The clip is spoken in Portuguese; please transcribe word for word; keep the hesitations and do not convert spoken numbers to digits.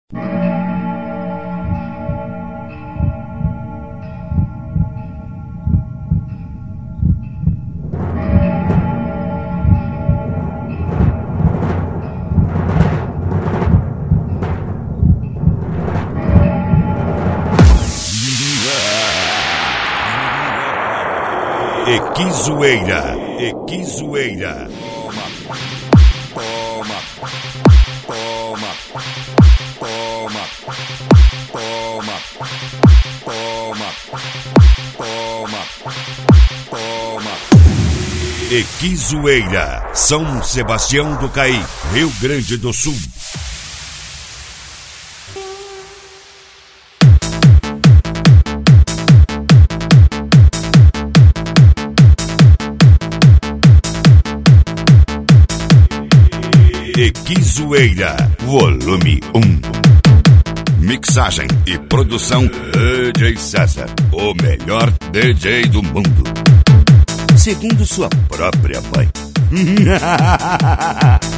Equizoeira, Equizoeira. Toma, toma, toma, toma, toma, toma, toma. Equizoeira, São Sebastião do Caí, Rio Grande do Sul. Equizoeira, volume um. Mixagem e produção D J César, o melhor D J do mundo, segundo sua própria mãe.